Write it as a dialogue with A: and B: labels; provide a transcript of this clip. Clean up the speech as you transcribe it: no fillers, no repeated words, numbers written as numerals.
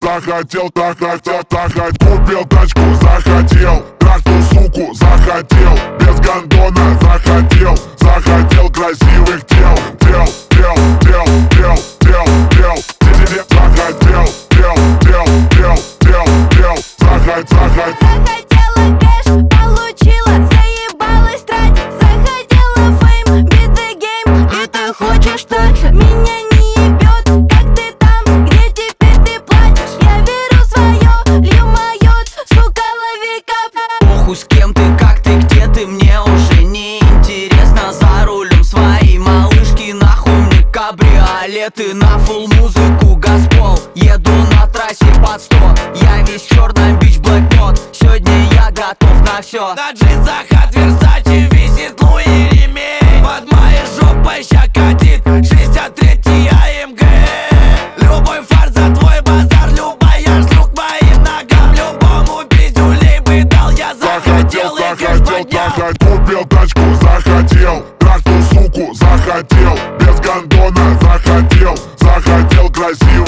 A: захотел, купил тачку, захотел, трахнул суку, захотел, без гондона, захотел, красивых тел, захотел.
B: Захотела кэш, получила, заебалась тратить. Захотела фейм, beat the game. И ты хочешь так же, меня не ебет. Как ты там, где теперь ты платишь? Я верю в свое, лью моё, сука, лови кап.
C: Похуй с кем ты, как ты, где ты, мне уже не интересно. За рулем своей малышки, нахуй мне кабриолеты. На фулл музыку газпол, еду на трассе под 100. Я весь в черном, бич, блэкнот. Сегодня я готов на все.
D: На джинсах от Версачи висит Луи ремень. Под моей жопой ща катит 63-й АМГ. Любой фарт за твой базар, любая шлюх к моим ногам. Любому пиздюлей бы дал, я захотел и кэш поднял.
A: Купил тачку, захотел, трахнул суку, захотел, без гондона, захотел, красивых